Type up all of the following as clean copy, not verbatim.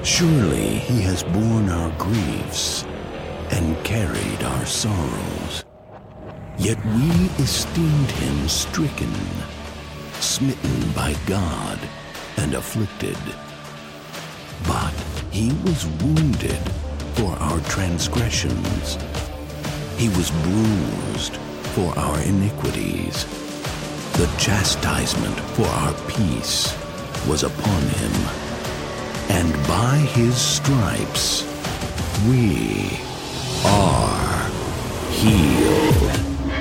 Surely he has borne our griefs and carried our sorrows. Yet we esteemed him stricken, smitten by God, and afflicted. But he was wounded for our transgressions. He was bruised for our iniquities. The chastisement for our peace was upon him, and by his stripes we are healed.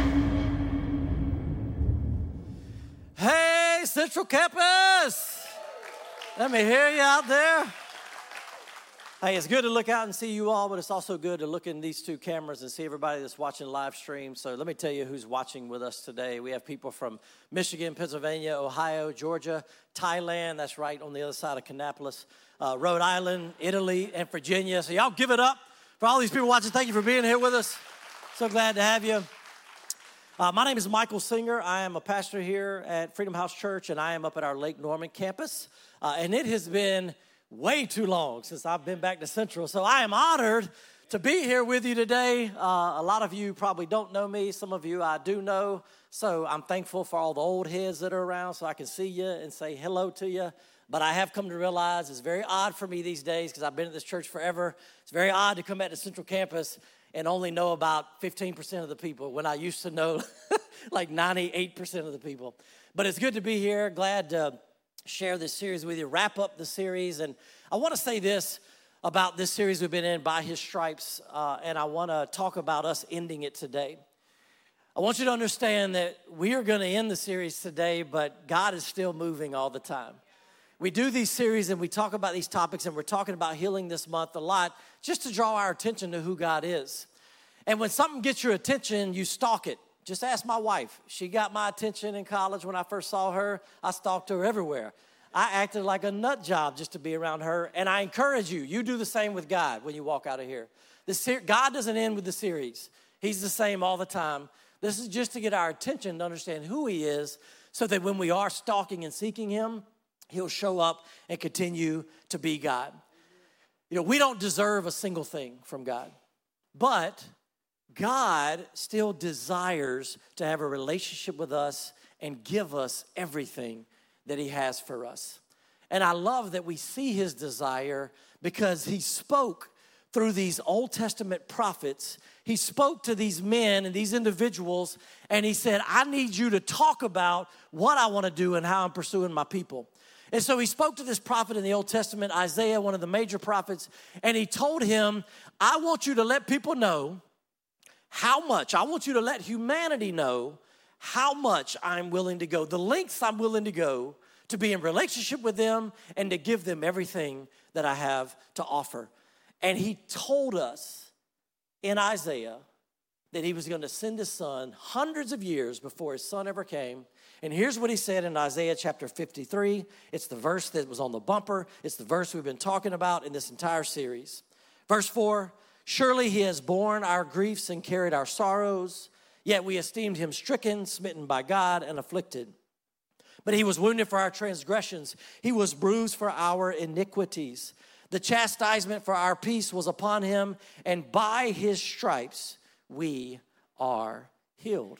Hey, Central Campus! Let me hear you out there. Hey, it's good to look out and see you all, but it's also good to look in these two cameras and see everybody that's watching live stream. So let me tell you who's watching with us today. We have people from Michigan, Pennsylvania, Ohio, Georgia, Thailand, that's right on the other side of Kannapolis, Rhode Island, Italy, and Virginia. So y'all give it up for all these people watching. Thank you for being here with us. So glad to have you. My name is Michael Singer. I am a pastor here at Freedom House Church, and I am up at our Lake Norman campus. And it has been way too long since I've been back to Central. So I am honored to be here with you today. A lot of you probably don't know me. Some of you I do know. So I'm thankful for all the old heads that are around so I can see you and say hello to you. But I have come to realize it's very odd for me these days because I've been at this church forever. It's very odd to come back to Central Campus and only know about 15% of the people when I used to know like 98% of the people. But it's good to be here. Glad to share this series with you, wrap up the series. And I want to say this about this series we've been in, By His Stripes, and I want to talk about us ending it today. I want you to understand that we are going to end the series today, but God is still moving all the time. We do these series and we talk about these topics, and we're talking about healing this month a lot just to draw our attention to who God is. And when something gets your attention, you stalk it. Just ask my wife. She got my attention in college when I first saw her. I stalked her everywhere. I acted like a nut job just to be around her. And I encourage you, you do the same with God when you walk out of here. God doesn't end with the series. He's the same all the time. This is just to get our attention to understand who he is so that when we are stalking and seeking him, he'll show up and continue to be God. You know, we don't deserve a single thing from God, but God still desires to have a relationship with us and give us everything that he has for us. And I love that we see his desire because he spoke through these Old Testament prophets. He spoke to these men and these individuals, and he said, I need you to talk about what I want to do and how I'm pursuing my people. And so he spoke to this prophet in the Old Testament, Isaiah, one of the major prophets, and he told him, I want you to let people know how much, I want you to let humanity know how much I'm willing to go, the lengths I'm willing to go to be in relationship with them and to give them everything that I have to offer. And he told us in Isaiah that he was going to send his son hundreds of years before his son ever came. And here's what he said in Isaiah chapter 53. It's the verse that was on the bumper. It's the verse we've been talking about in this entire series. Verse 4, surely he has borne our griefs and carried our sorrows, yet we esteemed him stricken, smitten by God, and afflicted. But he was wounded for our transgressions. He was bruised for our iniquities. The chastisement for our peace was upon him, and by his stripes we are healed.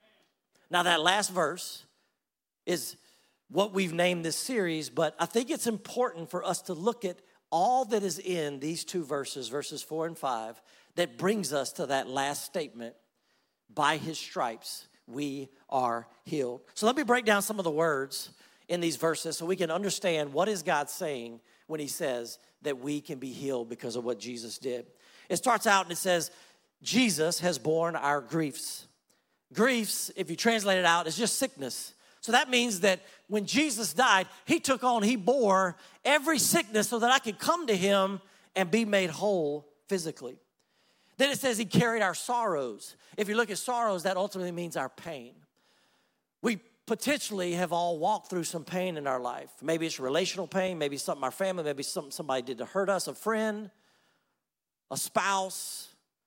Now that last verse is what we've named this series, but I think it's important for us to look at all that is in these two verses, verses 4 and 5, that brings us to that last statement, by his stripes we are healed. So let me break down some of the words in these verses so we can understand what is God saying when he says that we can be healed because of what Jesus did. It starts out and it says, Jesus has borne our griefs. Griefs, if you translate it out, is just sickness. So that means that when Jesus died, he bore every sickness so that I could come to him and be made whole physically. Then it says he carried our sorrows. If you look at sorrows, that ultimately means our pain. We potentially have all walked through some pain in our life. Maybe it's relational pain, maybe something our family, maybe something somebody did to hurt us, a friend, a spouse,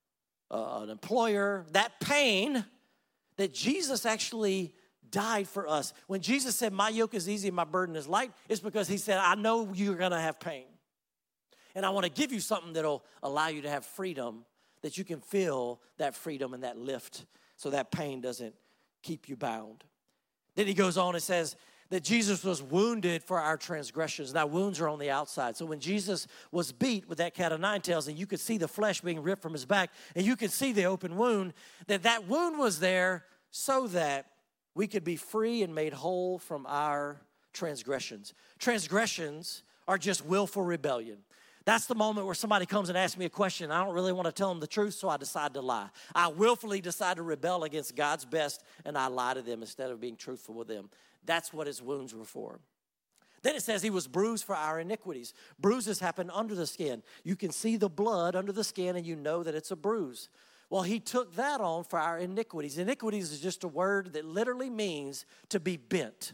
an employer. That pain that Jesus actually died for us. When Jesus said, my yoke is easy and my burden is light, it's because he said, I know you're going to have pain. And I want to give you something that'll allow you to have freedom, that you can feel that freedom and that lift so that pain doesn't keep you bound. Then he goes on and says that Jesus was wounded for our transgressions. Now, wounds are on the outside. So when Jesus was beat with that cat of nine tails, and you could see the flesh being ripped from his back, and you could see the open wound, that wound was there so that we could be free and made whole from our transgressions. Transgressions are just willful rebellion. That's the moment where somebody comes and asks me a question. I don't really want to tell them the truth, so I decide to lie. I willfully decide to rebel against God's best, and I lie to them instead of being truthful with them. That's what his wounds were for. Then it says he was bruised for our iniquities. Bruises happen under the skin. You can see the blood under the skin, and you know that it's a bruise. Well, he took that on for our iniquities. Iniquities is just a word that literally means to be bent.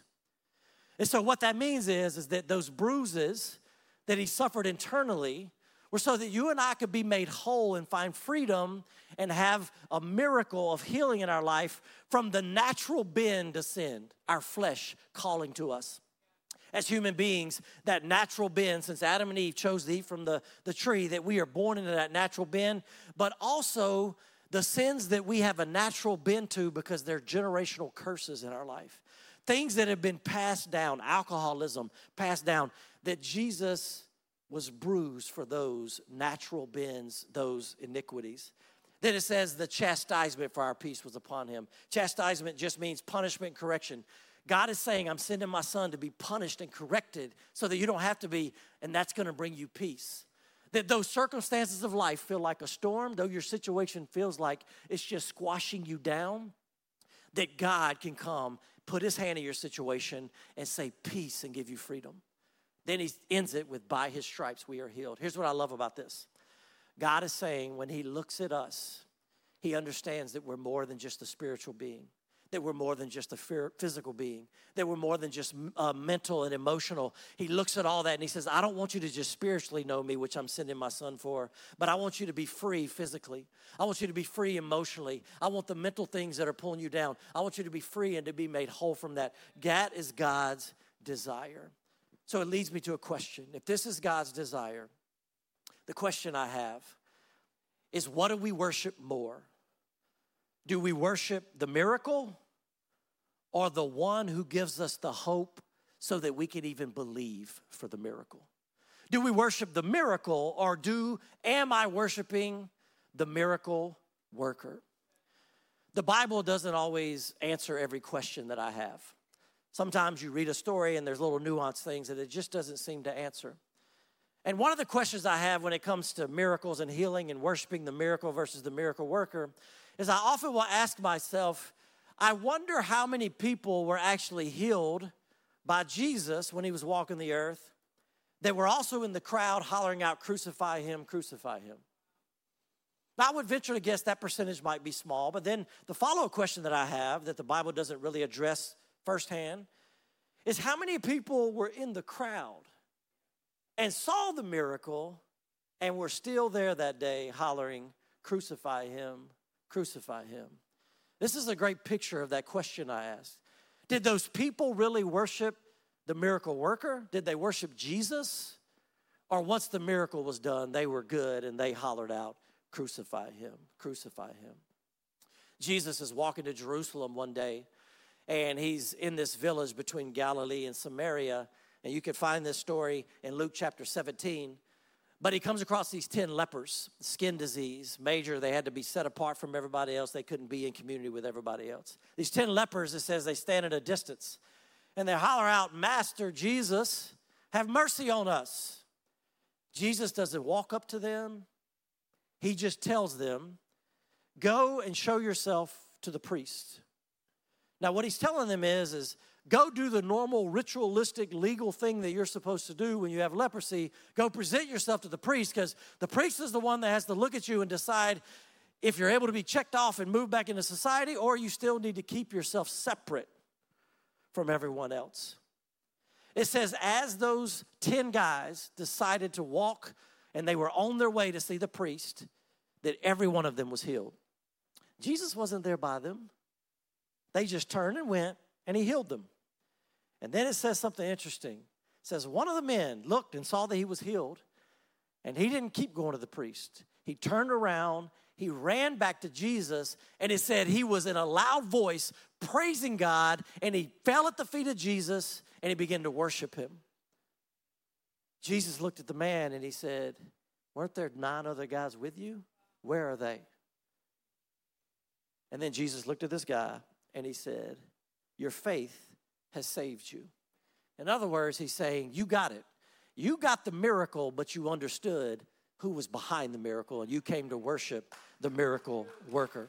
And so what that means is that those bruises that he suffered internally were so that you and I could be made whole and find freedom and have a miracle of healing in our life from the natural bend to sin, our flesh calling to us. As human beings, that natural bend, since Adam and Eve chose to eat from the tree, that we are born into that natural bend, but also the sins that we have a natural bend to because they're generational curses in our life. Things that have been passed down, alcoholism passed down, that Jesus was bruised for those natural bends, those iniquities. Then it says the chastisement for our peace was upon him. Chastisement just means punishment and correction. God is saying, I'm sending my son to be punished and corrected so that you don't have to be, and that's going to bring you peace. That those circumstances of life feel like a storm, though your situation feels like it's just squashing you down, that God can come, put his hand in your situation and say peace and give you freedom. Then he ends it with, by his stripes we are healed. Here's what I love about this. God is saying when he looks at us, he understands that we're more than just a spiritual being, that we're more than just a physical being, that we're more than just mental and emotional. He looks at all that and he says, I don't want you to just spiritually know me, which I'm sending my son for, but I want you to be free physically. I want you to be free emotionally. I want the mental things that are pulling you down. I want you to be free and to be made whole from that. That is God's desire. So it leads me to a question. If this is God's desire, the question I have is, what do we worship more? Do we worship the miracle or the one who gives us the hope so that we can even believe for the miracle? Do we worship the miracle or am I worshiping the miracle worker? The Bible doesn't always answer every question that I have. Sometimes you read a story and there's little nuanced things that it just doesn't seem to answer. And one of the questions I have when it comes to miracles and healing and worshiping the miracle versus the miracle worker is I often will ask myself, I wonder how many people were actually healed by Jesus when he was walking the earth that were also in the crowd hollering out, crucify him, crucify him. Now, I would venture to guess that percentage might be small, but then the follow-up question that I have that the Bible doesn't really address firsthand is how many people were in the crowd and saw the miracle and were still there that day hollering, crucify him, crucify him. This is a great picture of that question I asked. Did those people really worship the miracle worker? Did they worship Jesus? Or once the miracle was done, they were good and they hollered out, crucify him, crucify him. Jesus is walking to Jerusalem one day, and he's in this village between Galilee and Samaria. And you can find this story in Luke chapter 17. But he comes across these 10 lepers, skin disease, major. They had to be set apart from everybody else. They couldn't be in community with everybody else. These 10 lepers, it says they stand at a distance. And they holler out, Master Jesus, have mercy on us. Jesus doesn't walk up to them. He just tells them, go and show yourself to the priest. Now, what he's telling them is go do the normal ritualistic legal thing that you're supposed to do when you have leprosy. Go present yourself to the priest, because the priest is the one that has to look at you and decide if you're able to be checked off and moved back into society, or you still need to keep yourself separate from everyone else. It says as those 10 guys decided to walk and they were on their way to see the priest, that every one of them was healed. Jesus wasn't there by them. They just turned and went, and he healed them. And then it says something interesting. It says one of the men looked and saw that he was healed, And he didn't keep going to the priest. He turned around, he ran back to Jesus, and it said he was in a loud voice praising God, and he fell at the feet of Jesus, and he began to worship him. Jesus looked at the man, and he said, weren't there 9 other guys with you? Where are they? And then Jesus looked at this guy, and he said, your faith has saved you. In other words, he's saying, you got it. You got the miracle, but you understood who was behind the miracle, and you came to worship the miracle worker.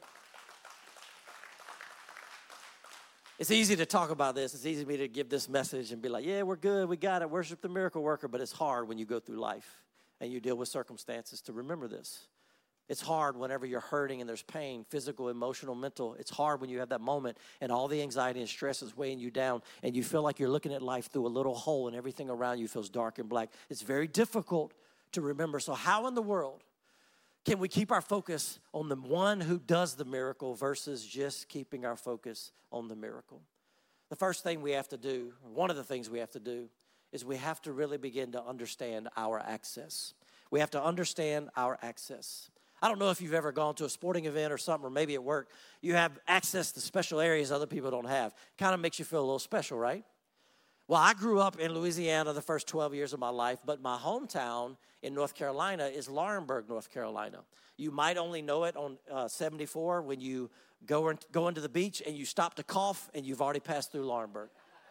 It's easy to talk about this. It's easy for me to give this message and be like, yeah, we're good, we got it, worship the miracle worker, but it's hard when you go through life and you deal with circumstances to remember this. It's hard whenever you're hurting and there's pain, physical, emotional, mental. It's hard when you have that moment and all the anxiety and stress is weighing you down and you feel like you're looking at life through a little hole and everything around you feels dark and black. It's very difficult to remember. So how in the world can we keep our focus on the one who does the miracle versus just keeping our focus on the miracle? The first thing we have to do, one of the things we have to do, is we have to really begin to understand our access. We have to understand our access. I don't know if you've ever gone to a sporting event or something, or maybe at work. You have access to special areas other people don't have. Kind of makes you feel a little special, right? Well, I grew up in Louisiana the first 12 years of my life, but my hometown in North Carolina is Laurinburg, North Carolina. You might only know it on 74 when you go into the beach and you stop to cough and you've already passed through Laurinburg.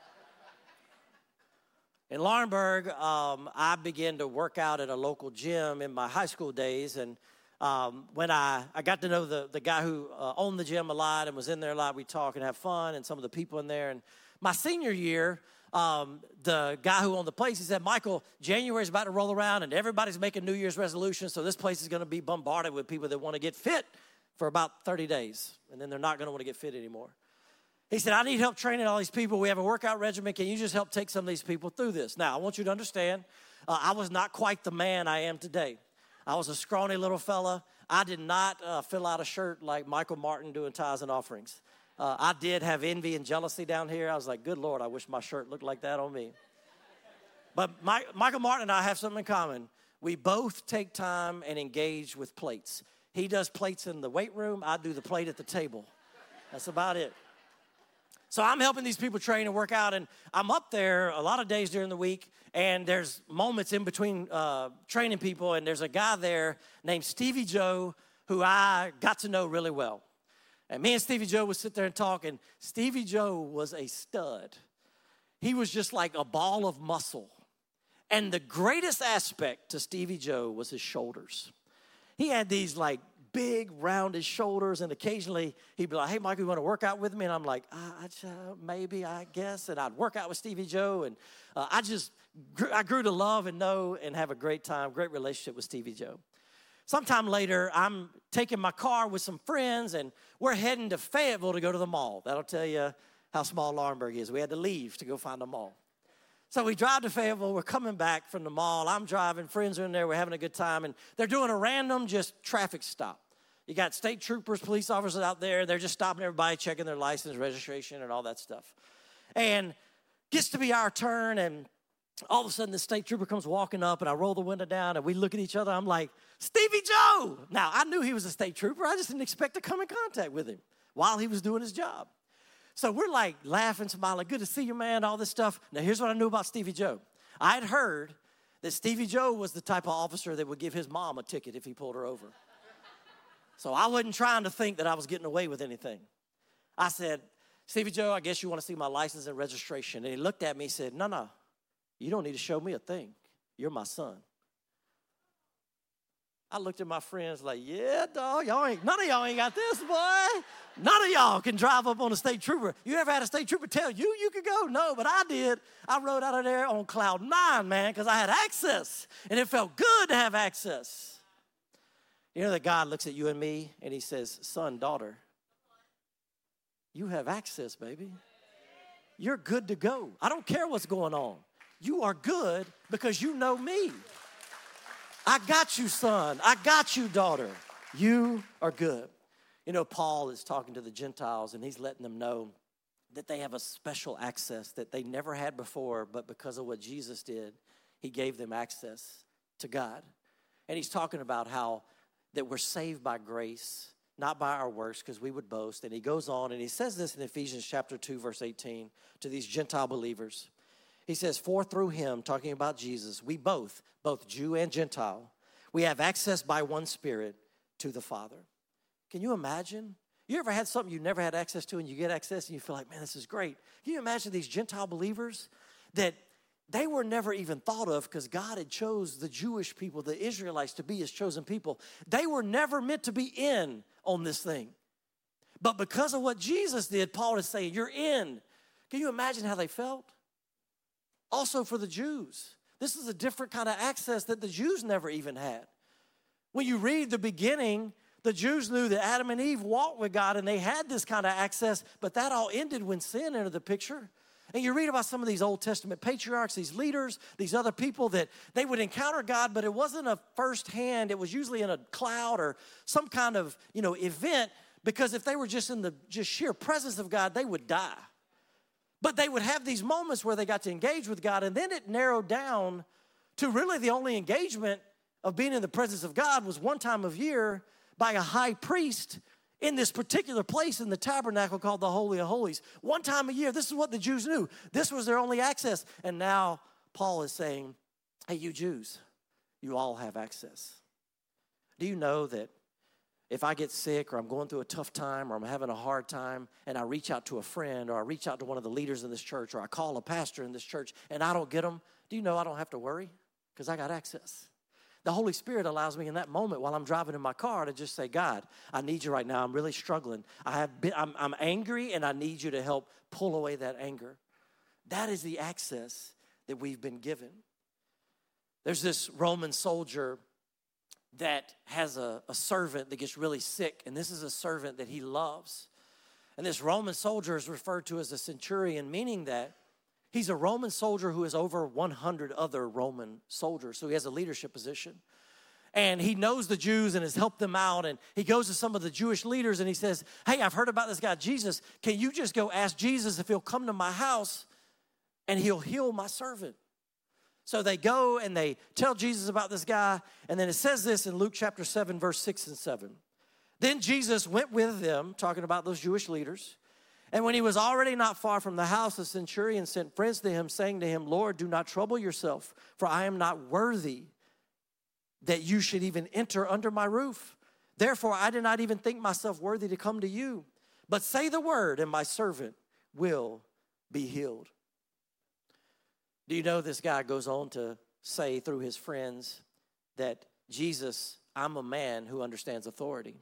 In Laurinburg, I began to work out at a local gym in my high school days, and when I got to know the guy who owned the gym a lot and was in there a lot, we talk and have fun, and some of the people in there. And my senior year, the guy who owned the place, he said, Michael, January's about to roll around, and everybody's making New Year's resolutions, so this place is going to be bombarded with people that want to get fit for about 30 days, and then they're not going to want to get fit anymore. He said, I need help training all these people. We have a workout regimen. Can you just help take some of these people through this? Now, I want you to understand, I was not quite the man I am today. I was a scrawny little fella. I did not fill out a shirt like Michael Martin doing tithes and offerings. I did have envy and jealousy down here. I was like, good Lord, I wish my shirt looked like that on me. But Michael Martin and I have something in common. We both take time and engage with plates. He does plates in the weight room. I do the plate at the table. That's about it. So I'm helping these people train and work out, and I'm up there a lot of days during the week, and there's moments in between training people, and there's a guy there named Stevie Joe who I got to know really well. And me and Stevie Joe would sit there and talk, and Stevie Joe was a stud. He was just like a ball of muscle. And the greatest aspect to Stevie Joe was his shoulders. He had these like big rounded shoulders, and occasionally he'd be like, hey, Michael, you want to work out with me? And I'm like, maybe, I guess. And I'd work out with Stevie Joe, and I grew to love and know and have a great time, great relationship with Stevie Joe. Sometime later, I'm taking my car with some friends, and we're heading to Fayetteville to go to the mall. That'll tell you how small Laurinburg is. We had to leave to go find the mall. So we drive to Fayetteville. We're coming back from the mall. I'm driving. Friends are in there. We're having a good time. And they're doing a random just traffic stop. You got state troopers, police officers out there. They're just stopping everybody, checking their license, registration, and all that stuff. And gets to be our turn, and all of a sudden the state trooper comes walking up, and I roll the window down, and we look at each other. I'm like, Stevie Joe! Now, I knew he was a state trooper. I just didn't expect to come in contact with him while he was doing his job. So we're like laughing, smiling, good to see you, man, all this stuff. Now, here's what I knew about Stevie Joe. I had heard that Stevie Joe was the type of officer that would give his mom a ticket if he pulled her over. So I wasn't trying to think that I was getting away with anything. I said, Stevie Joe, I guess you want to see my license and registration. And he looked at me and said, no, you don't need to show me a thing. You're my son. I looked at my friends like, yeah, dog, none of y'all ain't got this, boy. None of y'all can drive up on a state trooper. You ever had a state trooper tell you could go? No, but I did. I rode out of there on cloud 9, man, because I had access, and it felt good to have access. You know that God looks at you and me, and he says, son, daughter, you have access, baby. You're good to go. I don't care what's going on. You are good because you know me. I got you, son. I got you, daughter. You are good. You know, Paul is talking to the Gentiles, and he's letting them know that they have a special access that they never had before, but because of what Jesus did, he gave them access to God. And he's talking about how that we're saved by grace, not by our works, because we would boast. And he goes on and he says this in Ephesians chapter 2, verse 18, to these Gentile believers. He says, for through him, talking about Jesus, we both Jew and Gentile, we have access by one Spirit to the Father. Can you imagine? You ever had something you never had access to and you get access and you feel like, man, this is great. Can you imagine these Gentile believers that they were never even thought of because God had chose the Jewish people, the Israelites, to be his chosen people. They were never meant to be in on this thing. But because of what Jesus did, Paul is saying, you're in. Can you imagine how they felt? Also for the Jews, this is a different kind of access that the Jews never even had. When you read the beginning, the Jews knew that Adam and Eve walked with God and they had this kind of access, but that all ended when sin entered the picture. And you read about some of these Old Testament patriarchs, these leaders, these other people that they would encounter God, but it wasn't a firsthand. It was usually in a cloud or some kind of, event, because if they were just in the sheer presence of God, they would die. But they would have these moments where they got to engage with God, and then it narrowed down to really the only engagement of being in the presence of God was one time of year by a high priest in this particular place in the tabernacle called the Holy of Holies. One time a year, this is what the Jews knew. This was their only access. And now Paul is saying, hey, you Jews, you all have access. Do you know that if I get sick or I'm going through a tough time or I'm having a hard time and I reach out to a friend or I reach out to one of the leaders in this church or I call a pastor in this church and I don't get them, do you know I don't have to worry? Because I got access. The Holy Spirit allows me in that moment while I'm driving in my car to just say, God, I need you right now. I'm really struggling. I'm angry, and I need you to help pull away that anger. That is the access that we've been given. There's this Roman soldier that has a servant that gets really sick, and this is a servant that he loves. And this Roman soldier is referred to as a centurion, meaning that he's a Roman soldier who is over 100 other Roman soldiers, so he has a leadership position. And he knows the Jews and has helped them out, and he goes to some of the Jewish leaders and he says, hey, I've heard about this guy, Jesus. Can you just go ask Jesus if he'll come to my house and he'll heal my servant? So they go and they tell Jesus about this guy, and then it says this in Luke chapter 7, verse 6 and 7. Then Jesus went with them, talking about those Jewish leaders. And when he was already not far from the house, the centurion sent friends to him, saying to him, Lord, do not trouble yourself, for I am not worthy that you should even enter under my roof. Therefore, I did not even think myself worthy to come to you. But say the word, and my servant will be healed. Do you know this guy goes on to say through his friends that Jesus, I'm a man who understands authority.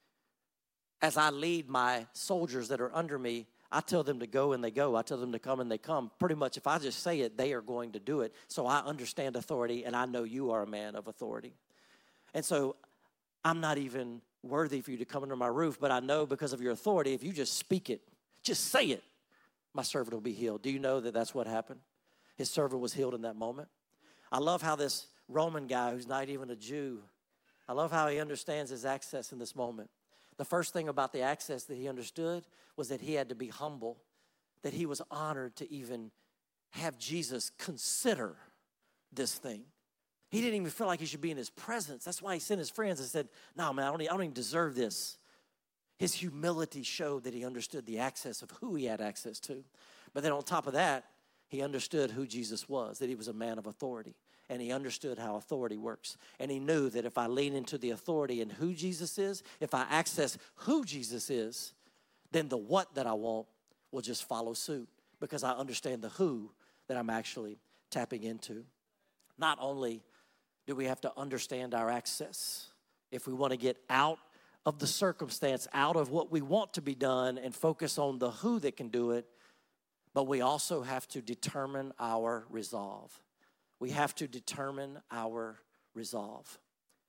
As I lead my soldiers that are under me, I tell them to go and they go. I tell them to come and they come. Pretty much if I just say it, they are going to do it. So I understand authority, and I know you are a man of authority. And so I'm not even worthy for you to come under my roof, but I know because of your authority, if you just speak it, just say it, my servant will be healed. Do you know that that's what happened? His servant was healed in that moment. I love how this Roman guy who's not even a Jew, I love how he understands his access in this moment. The first thing about the access that he understood was that he had to be humble, that he was honored to even have Jesus consider this thing. He didn't even feel like he should be in his presence. That's why he sent his friends and said, no, man, I don't even deserve this. His humility showed that he understood the access of who he had access to. But then on top of that, he understood who Jesus was, that he was a man of authority. And he understood how authority works. And he knew that if I lean into the authority and who Jesus is, if I access who Jesus is, then the what that I want will just follow suit because I understand the who that I'm actually tapping into. Not only do we have to understand our access, if we want to get out of the circumstance, out of what we want to be done and focus on the who that can do it, but we also have to determine our resolve. We have to determine our resolve.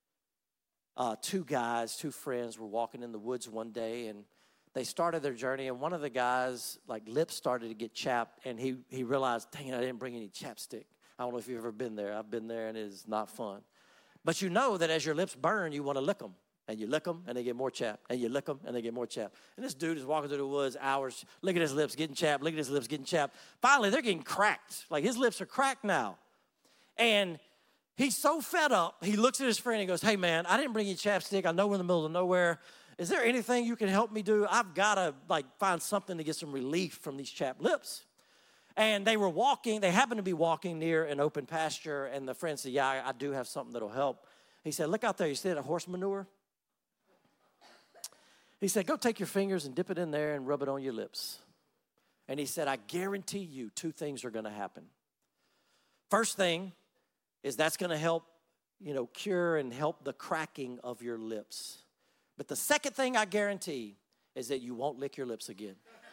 Two friends were walking in the woods one day, and they started their journey, and one of the guys, lips started to get chapped, and he realized, dang it, I didn't bring any chapstick. I don't know if you've ever been there. I've been there, and it is not fun. But you know that as your lips burn, you want to lick them. And you lick them, and they get more chapped. And you lick them, and they get more chapped. And this dude is walking through the woods hours, look at his lips getting chapped, look at his lips getting chapped. Finally, they're getting cracked. His lips are cracked now. And He's so fed up, he looks at his friend and goes, hey, man, I didn't bring you chapstick. I know we're in the middle of nowhere. Is there anything you can help me do? I've got to, find something to get some relief from these chapped lips. And they happened to be walking near an open pasture, and the friend said, yeah, I do have something that'll help. He said, look out there. You see that horse manure? He said, go take your fingers and dip it in there and rub it on your lips. And he said, I guarantee you 2 things are going to happen. First thing is that's going to help, cure and help the cracking of your lips. But the second thing I guarantee is that you won't lick your lips again.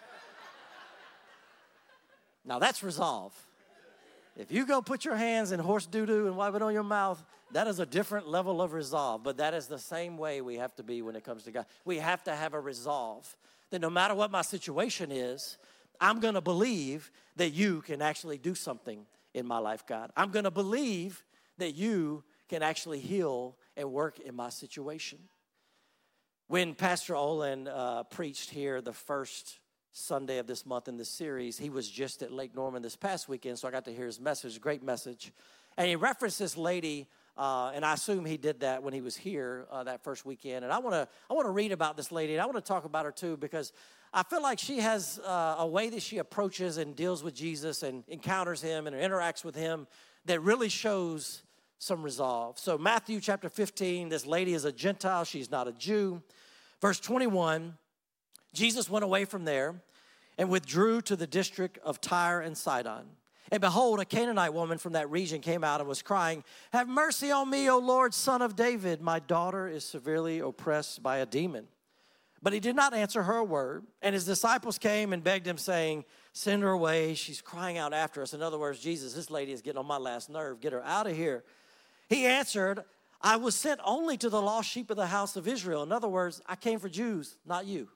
Now, that's resolve. If you go put your hands in horse doo-doo and wipe it on your mouth, that is a different level of resolve. But that is the same way we have to be when it comes to God. We have to have a resolve that no matter what my situation is, I'm going to believe that you can actually do something in my life, God. I'm going to believe that you can actually heal and work in my situation. When Pastor Olin preached here the first Sunday of this month in this series, he was just at Lake Norman this past weekend, so I got to hear his message, great message. And he referenced this lady, and I assume he did that when he was here that first weekend. And I want to read about this lady, and I want to talk about her too, because I feel like she has a way that she approaches and deals with Jesus and encounters him and interacts with him that really shows some resolve. So Matthew chapter 15, this lady is a Gentile. She's not a Jew. Verse 21, Jesus went away from there and withdrew to the district of Tyre and Sidon. And behold, a Canaanite woman from that region came out and was crying, have mercy on me, O Lord, Son of David. My daughter is severely oppressed by a demon. But he did not answer her a word. And his disciples came and begged him, saying, send her away. She's crying out after us. In other words, Jesus, this lady is getting on my last nerve. Get her out of here. He answered, I was sent only to the lost sheep of the house of Israel. In other words, I came for Jews, not you.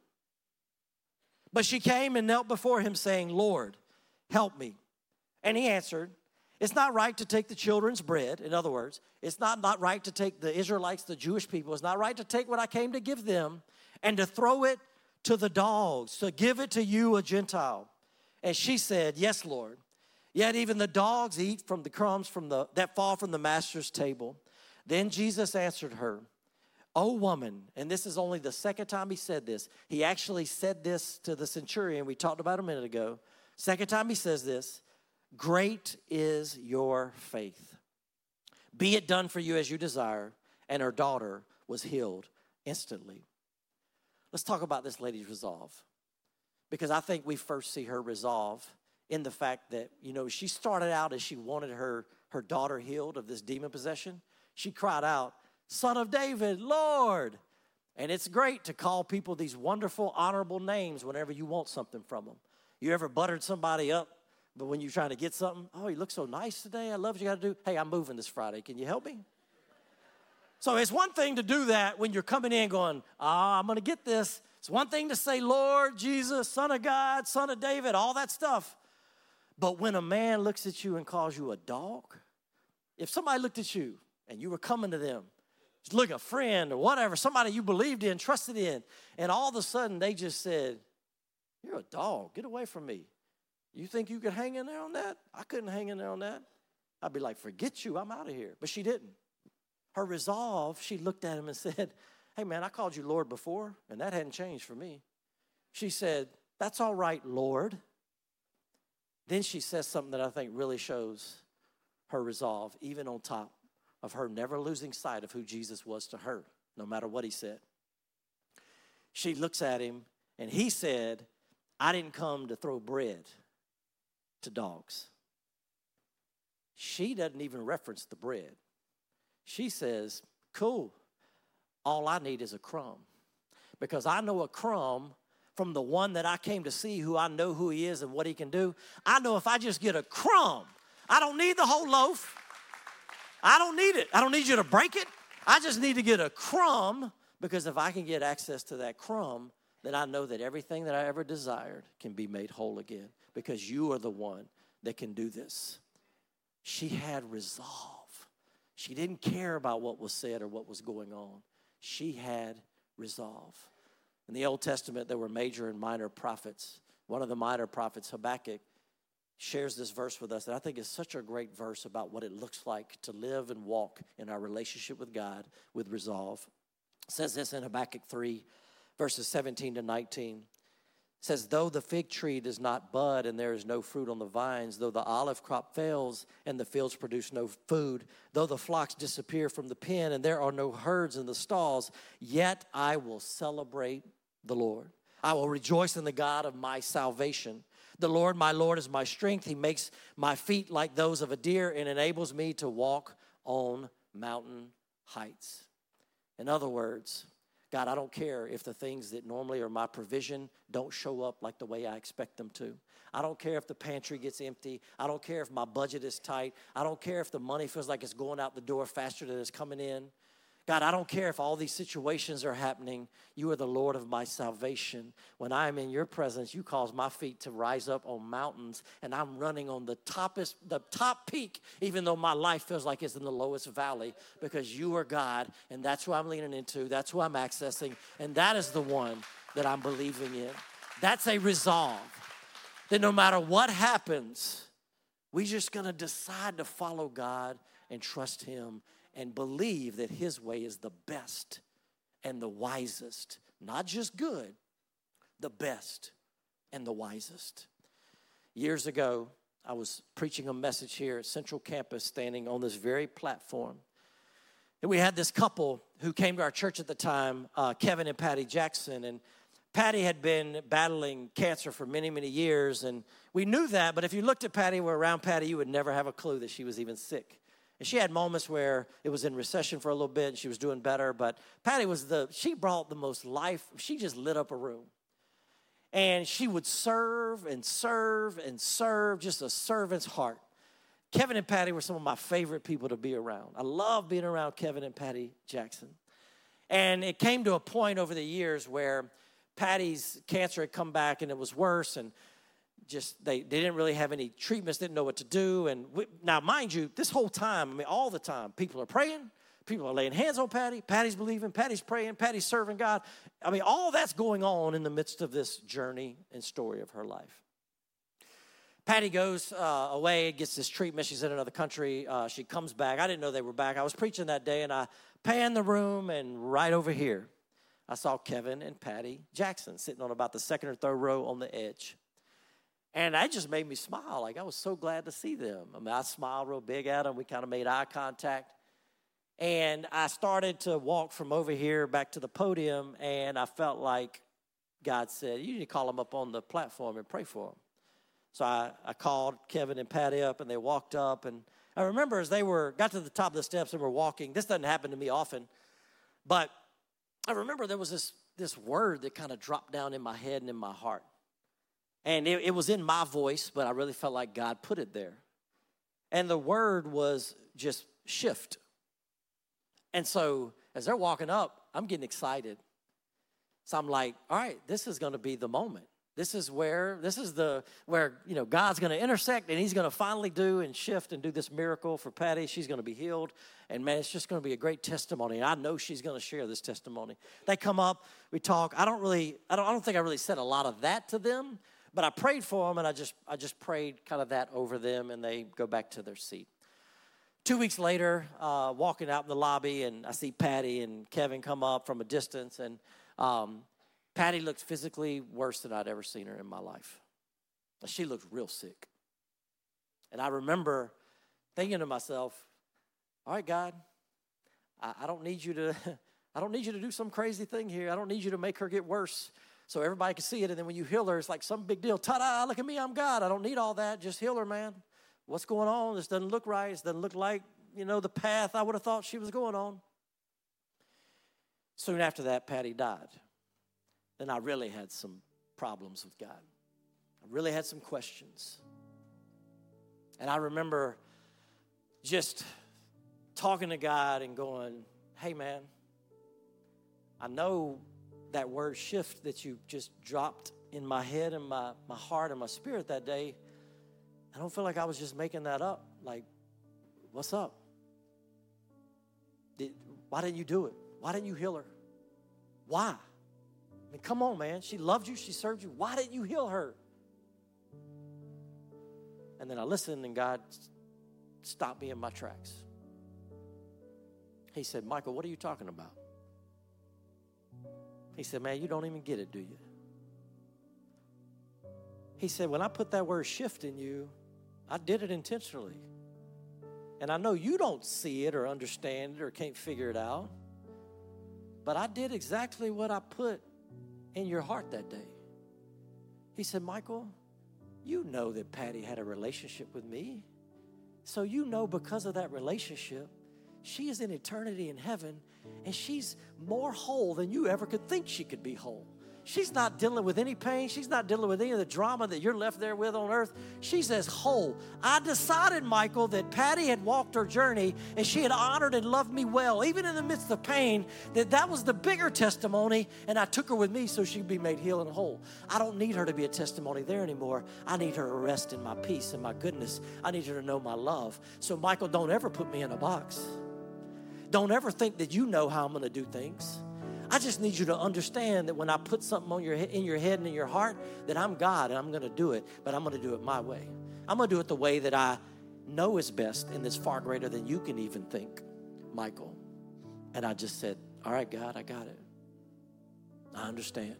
But she came and knelt before him, saying, Lord, help me. And he answered, it's not right to take the children's bread. In other words, it's not right to take the Israelites, the Jewish people. It's not right to take what I came to give them and to throw it to the dogs, to give it to you, a Gentile. And she said, yes, Lord. Yet even the dogs eat from the crumbs that fall from the master's table. Then Jesus answered her, O woman, and this is only the second time he said this. He actually said this to the centurion we talked about a minute ago. Second time he says this, great is your faith. Be it done for you as you desire. And her daughter was healed instantly. Let's talk about this lady's resolve, because I think we first see her resolve in the fact that, she started out as she wanted her daughter healed of this demon possession. She cried out, Son of David, Lord. And it's great to call people these wonderful, honorable names whenever you want something from them. You ever buttered somebody up, but when you're trying to get something, oh, you look so nice today. I love what you got to do. Hey, I'm moving this Friday. Can you help me? So it's one thing to do that when you're coming in going, I'm going to get this. It's one thing to say, Lord, Jesus, Son of God, Son of David, all that stuff. But when a man looks at you and calls you a dog, if somebody looked at you and you were coming to them, look, a friend or whatever, somebody you believed in, trusted in, and all of a sudden they just said, you're a dog, get away from me. You think you could hang in there on that? I couldn't hang in there on that. I'd be like, forget you, I'm out of here. But she didn't. Her resolve, she looked at him and said, hey man, I called you Lord before, and that hadn't changed for me. She said, that's all right, Lord. Then she says something that I think really shows her resolve, even on top of her never losing sight of who Jesus was to her, no matter what he said. She looks at him, and he said, I didn't come to throw bread to dogs. She doesn't even reference the bread. She says, cool, all I need is a crumb. Because I know a crumb from the one that I came to see, who I know who he is and what he can do. I know if I just get a crumb, I don't need the whole loaf. I don't need it. I don't need you to break it. I just need to get a crumb, because if I can get access to that crumb, then I know that everything that I ever desired can be made whole again, because you are the one that can do this. She had resolve. She didn't care about what was said or what was going on. She had resolve. In the Old Testament, there were major and minor prophets. One of the minor prophets, Habakkuk, shares this verse with us that I think is such a great verse about what it looks like to live and walk in our relationship with God with resolve. It says this in Habakkuk 3, verses 17 to 19. It says, though the fig tree does not bud and there is no fruit on the vines, though the olive crop fails and the fields produce no food, though the flocks disappear from the pen and there are no herds in the stalls, yet I will celebrate the Lord. I will rejoice in the God of my salvation. The Lord, my Lord, is my strength. He makes my feet like those of a deer and enables me to walk on mountain heights. In other words, God, I don't care if the things that normally are my provision don't show up like the way I expect them to. I don't care if the pantry gets empty. I don't care if my budget is tight. I don't care if the money feels like it's going out the door faster than it's coming in. God, I don't care if all these situations are happening. You are the Lord of my salvation. When I am in your presence, you cause my feet to rise up on mountains, and I'm running on the top peak, even though my life feels like it's in the lowest valley, because you are God, and that's who I'm leaning into. That's who I'm accessing, and that is the one that I'm believing in. That's a resolve that no matter what happens, we're just going to decide to follow God and trust him and believe that his way is the best and the wisest. Not just good, the best and the wisest. Years ago, I was preaching a message here at Central Campus, standing on this very platform. And we had this couple who came to our church at the time, Kevin and Patty Jackson. And Patty had been battling cancer for many, many years. And we knew that, but if you looked at Patty or around Patty, you would never have a clue that she was even sick. And she had moments where it was in recession for a little bit and she was doing better. But Patty she brought the most life. She just lit up a room. And she would serve and serve and serve, just a servant's heart. Kevin and Patty were some of my favorite people to be around. I love being around Kevin and Patty Jackson. And it came to a point over the years where Patty's cancer had come back and it was worse, and just they didn't really have any treatments, didn't know what to do. And now, mind you, this whole time, all the time, people are praying, people are laying hands on Patty, Patty's believing, Patty's praying, Patty's serving God. All that's going on in the midst of this journey and story of her life. Patty goes away, gets this treatment. She's in another country. She comes back. I didn't know they were back. I was preaching that day, and I panned the room, and right over here, I saw Kevin and Patty Jackson sitting on about the second or third row on the edge. And that just made me smile. I was so glad to see them. I smiled real big at them. We kind of made eye contact. And I started to walk from over here back to the podium, and I felt like God said, you need to call them up on the platform and pray for them. So I called Kevin and Patty up, and they walked up. And I remember as they got to the top of the steps and were walking, this doesn't happen to me often, but I remember there was this word that kind of dropped down in my head and in my heart. And it was in my voice, but I really felt like God put it there. And the word was just shift. And so as they're walking up, I'm getting excited. So I'm like, all right, this is going to be the moment. This is where God's going to intersect, and he's going to finally do and shift and do this miracle for Patty. She's going to be healed. And man, it's just going to be a great testimony. And I know she's going to share this testimony. They come up, we talk. I don't think I really said a lot of that to them. But I prayed for them, and I just prayed kind of that over them, and they go back to their seat. 2 weeks later, walking out in the lobby, and I see Patty and Kevin come up from a distance, and Patty looked physically worse than I'd ever seen her in my life. She looked real sick. And I remember thinking to myself, all right, God, I don't need you to do some crazy thing here. I don't need you to make her get worse so everybody can see it. And then when you heal her, it's like some big deal. Ta-da, look at me, I'm God. I don't need all that. Just heal her, man. What's going on? This doesn't look right. This doesn't look like, the path I would have thought she was going on. Soon after that, Patty died. Then I really had some problems with God. I really had some questions. And I remember just talking to God and going, hey, man, I know that word shift that you just dropped in my head and my heart and my spirit that day. I don't feel like I was just making that up. Like, what's up? Why didn't you do it? Why didn't you heal her? Why? Come on, man. She loved you. She served you. Why didn't you heal her? And then I listened, and God stopped me in my tracks. He said, Michael, what are you talking about? He said, man, you don't even get it, do you? He said, when I put that word shift in you, I did it intentionally. And I know you don't see it or understand it or can't figure it out. But I did exactly what I put in your heart that day. He said, Michael, you know that Patty had a relationship with me. So you know because of that relationship, she is in eternity in heaven, and she's more whole than you ever could think she could be whole. She's not dealing with any pain. She's not dealing with any of the drama that you're left there with on earth. She's as whole. I decided, Michael, that Patty had walked her journey and she had honored and loved me well, even in the midst of pain, that was the bigger testimony, and I took her with me so she'd be made healed and whole. I don't need her to be a testimony there anymore. I need her to rest in my peace and my goodness. I need her to know my love. So, Michael, don't ever put me in a box. Don't ever think that you know how I'm going to do things. I just need you to understand that when I put something on in your head and in your heart, that I'm God and I'm going to do it, but I'm going to do it my way. I'm going to do it the way that I know is best and that's far greater than you can even think, Michael. And I just said, all right, God, I got it. I understand.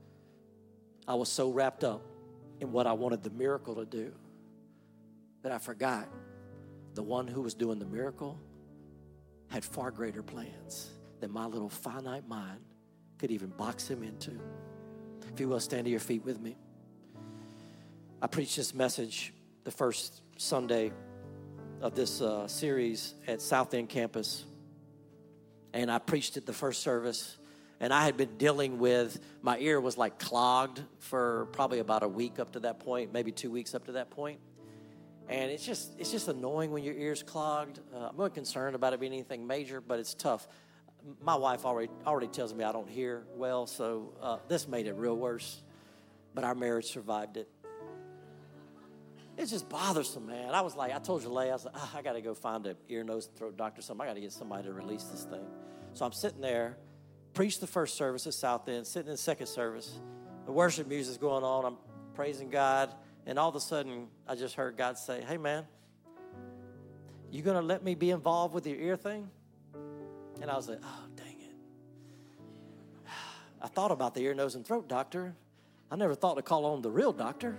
I was so wrapped up in what I wanted the miracle to do that I forgot the one who was doing the miracle had far greater plans than my little finite mind could even box him into. If you will, stand to your feet with me. I preached this message the first Sunday of this series at South End campus. And I preached it the first service. And I had been dealing with, my ear was like clogged for probably about a week up to that point, maybe 2 weeks up to that point. And it's just annoying when your ear's clogged. I'm not concerned about it being anything major, but it's tough. My wife already tells me I don't hear well, so this made it real worse. But our marriage survived it. It's just bothersome, man. I was like, I told Jalea, I was like, I got to go find an ear, nose, and throat doctor or something. I got to get somebody to release this thing. So I'm sitting there, preached the first service at South End, sitting in the second service. The worship music's going on. I'm praising God. And all of a sudden, I just heard God say, hey, man, you going to let me be involved with your ear thing? And I was like, oh, dang it. I thought about the ear, nose, and throat doctor. I never thought to call on the real doctor.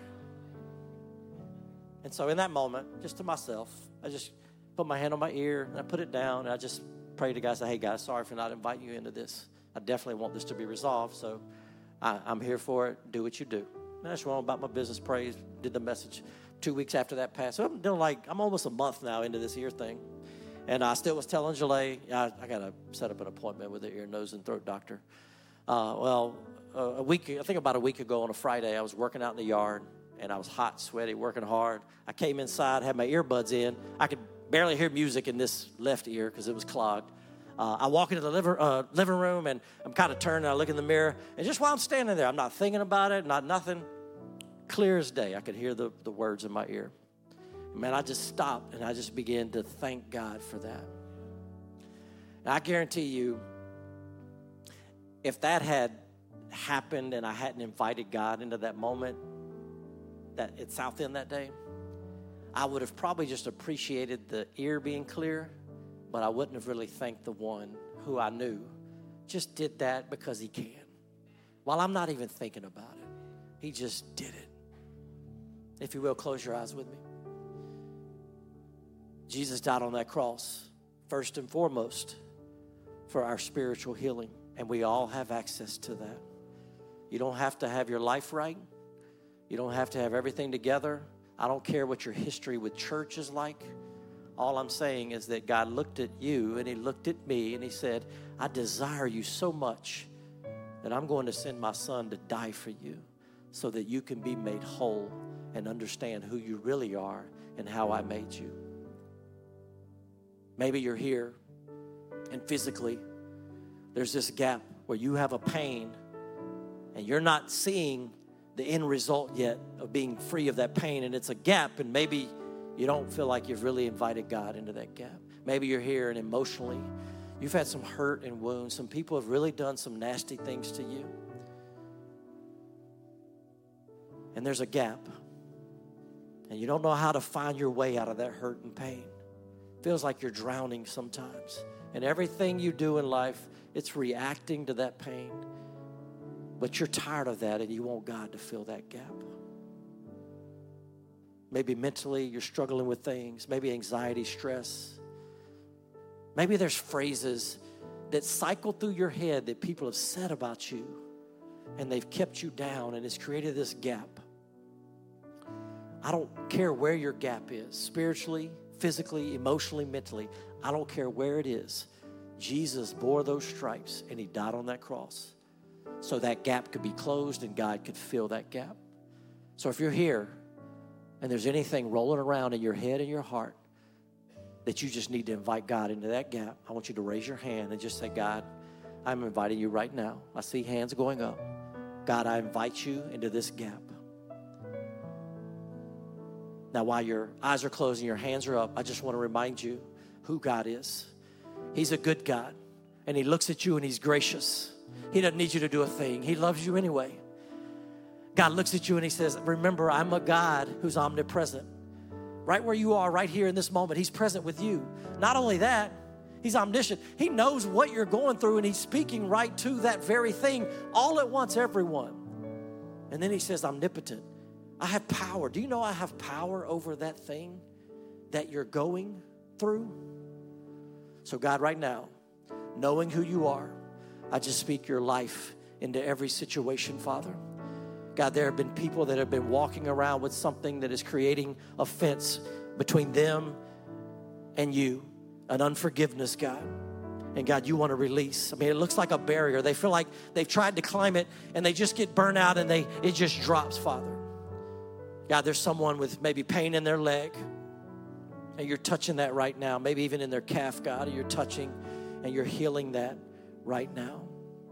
And so in that moment, just to myself, I just put my hand on my ear, and I put it down, and I just prayed to God, say, hey, God, sorry for not inviting you into this. I definitely want this to be resolved, so I'm here for it. Do what you do. And I just went on about my business, praise, did the message. 2 weeks after that passed. So I'm almost a month now into this ear thing. And I still was telling Jalea, I got to set up an appointment with the ear, nose, and throat doctor. I think about a week ago on a Friday, I was working out in the yard, and I was hot, sweaty, working hard. I came inside, had my earbuds in. I could barely hear music in this left ear because it was clogged. I walk into the living room, and I'm kind of turned, and I look in the mirror. And just while I'm standing there, I'm not thinking about it, not nothing. Clear as day, I could hear the words in my ear. Man, I just stopped, and I just began to thank God for that. And I guarantee you, if that had happened and I hadn't invited God into that moment that at South End that day, I would have probably just appreciated the ear being clear, but I wouldn't have really thanked the one who I knew just did that because he can. While I'm not even thinking about it, he just did it. If you will, close your eyes with me. Jesus died on that cross, first and foremost, for our spiritual healing, and we all have access to that. You don't have to have your life right. You don't have to have everything together. I don't care what your history with church is like. All I'm saying is that God looked at you, and he looked at me, and he said, I desire you so much that I'm going to send my son to die for you so that you can be made whole and understand who you really are and how I made you. Maybe you're here, and physically, there's this gap where you have a pain, and you're not seeing the end result yet of being free of that pain, and it's a gap, and maybe you don't feel like you've really invited God into that gap. Maybe you're here, and emotionally, you've had some hurt and wounds. Some people have really done some nasty things to you, and there's a gap. and you don't know how to find your way out of that hurt and pain. Feels like you're drowning sometimes. And everything you do in life, it's reacting to that pain. But you're tired of that and you want God to fill that gap. Maybe mentally you're struggling with things. Maybe anxiety, stress. Maybe there's phrases that cycle through your head that people have said about you, and they've kept you down, and it's created this gap. I don't care where your gap is, spiritually, physically, emotionally, mentally. I don't care where it is. Jesus bore those stripes, and he died on that cross so that gap could be closed and God could fill that gap. So if you're here and there's anything rolling around in your head and your heart that you just need to invite God into that gap, I want you to raise your hand and just say, God, I'm inviting you right now. I see hands going up. God, I invite you into this gap. Now, while your eyes are closed and your hands are up, I just want to remind you who God is. He's a good God, and he looks at you and he's gracious. He doesn't need you to do a thing. He loves you anyway. God looks at you and he says, remember, I'm a God who's omnipresent. Right where you are, right here in this moment, he's present with you. Not only that, he's omniscient. He knows what you're going through, and he's speaking right to that very thing all at once, everyone. And then he says, omnipotent. I have power. Do you know I have power over that thing that you're going through? So God, right now, knowing who you are, I just speak your life into every situation, Father. God, there have been people that have been walking around with something that is creating offense between them and you, an unforgiveness, God. And God, you want to release. I mean, it looks like a barrier. They feel like they've tried to climb it and they just get burnt out and it just drops, Father. God, there's someone with maybe pain in their leg, and you're touching that right now. Maybe even in their calf, God, you're touching and you're healing that right now.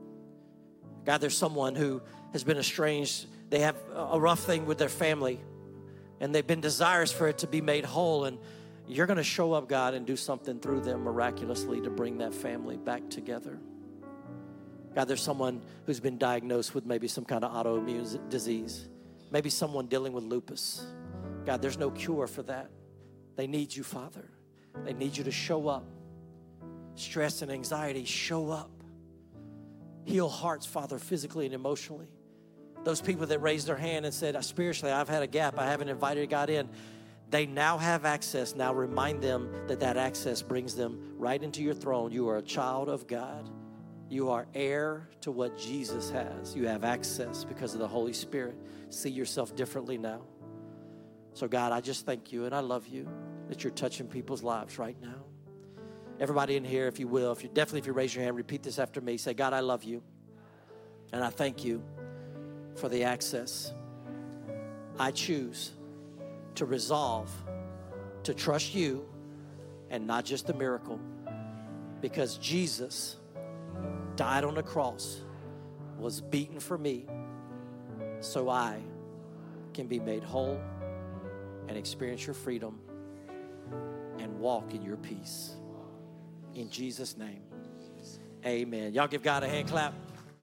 God, there's someone who has been estranged. They have a rough thing with their family, and they've been desirous for it to be made whole, and you're going to show up, God, and do something through them miraculously to bring that family back together. God, there's someone who's been diagnosed with maybe some kind of autoimmune disease. Maybe someone dealing with lupus. God, there's no cure for that. They need you, Father. They need you to show up. Stress and anxiety, show up. Heal hearts, Father, physically and emotionally. Those people that raised their hand and said, spiritually, I've had a gap. I haven't invited God in. They now have access. Now remind them that that access brings them right into your throne. You are a child of God. You are heir to what Jesus has. You have access because of the Holy Spirit. See yourself differently now. So God, I just thank you and I love you that you're touching people's lives right now. Everybody in here, if you will, if you raise your hand, repeat this after me. Say, God, I love you and I thank you for the access. I choose to resolve to trust you and not just the miracle, because Jesus died on the cross, was beaten for me, so I can be made whole and experience your freedom and walk in your peace. In Jesus' name, amen. Y'all give God a hand clap.